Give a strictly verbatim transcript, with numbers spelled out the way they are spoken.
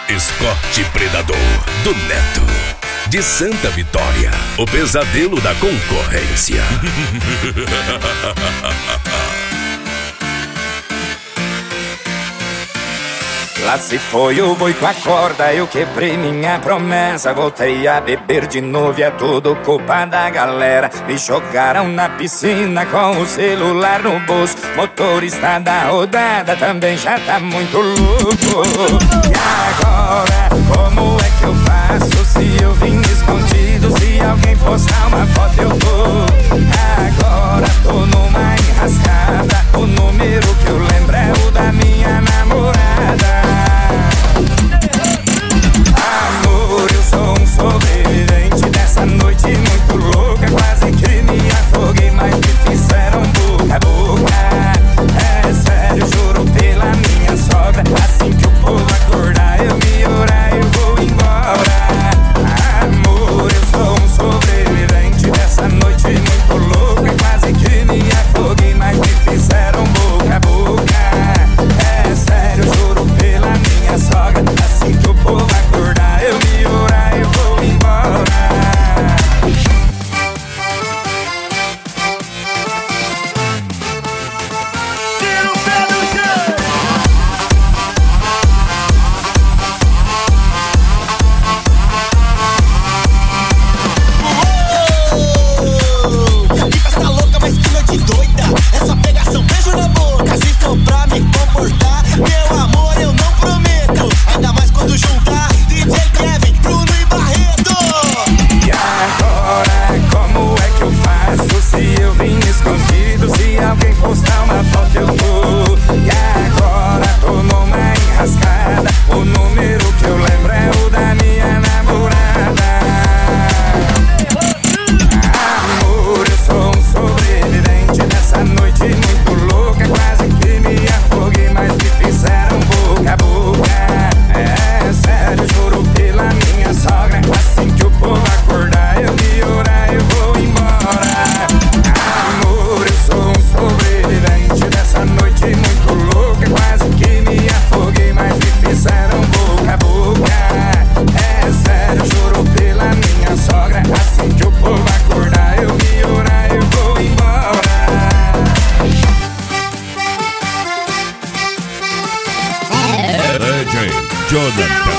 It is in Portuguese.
Scott Predador, do Neto. De Santa Vitória, o pesadelo da concorrência. Lá se foi o boi com a corda, eu quebrei minha promessa. Voltei a beber de novo e é tudo culpa da galera. Me jogaram na piscina com o celular no bolso. Motorista da rodada também já tá muito louco. E agora, como é que eu faço se eu vim escondido? Se alguém postar uma foto eu tô. Agora tô numa enrascada. O número que eu lembro é o da minha namorada. Amor, eu sou um sobrevivente dessa noite muito louca. Quase que me afoguei, mas me fizeram boca a boca. É sério, juro pela minha sogra. Assim que o povo acordar, eu me orar, eu vou embora. Amor, eu sou um sobrevivente dessa noite muito louca. Quase que me afoguei, mas me fizeram boca a boca. É sério, juro pela minha sogra. Assim que o povo acordar, eu me orar, eu vou embora. Tira o pé do chão! Que festa louca, mas que noite doida. É só pegação, beijo na boca. Se for pra me comportar, meu amor, eu não prometo. Ainda mais quando juntar D J Kevin, Bruno e Barreto. E agora, como é que eu faço se eu vim escondido? Se alguém postar uma foto eu vou. E agora tô numa enrascada. O número que eu lembro é o da minha namorada. Amor, eu sou um sobrevivente dessa noite muito louca. Quase que me afoguei, mas me fizeram boca a boca. É sério, juro pela minha sogra. Assim que o povo acordar, eu me orar, eu vou embora. Amor, eu sou um sobrevivente dessa noite muito louca. Quase que me afoguei, mas me fizeram boca a boca. É sério, juro pela minha sogra. Assim que o povo acordar, eu me orar, eu vou embora. D J Jonathan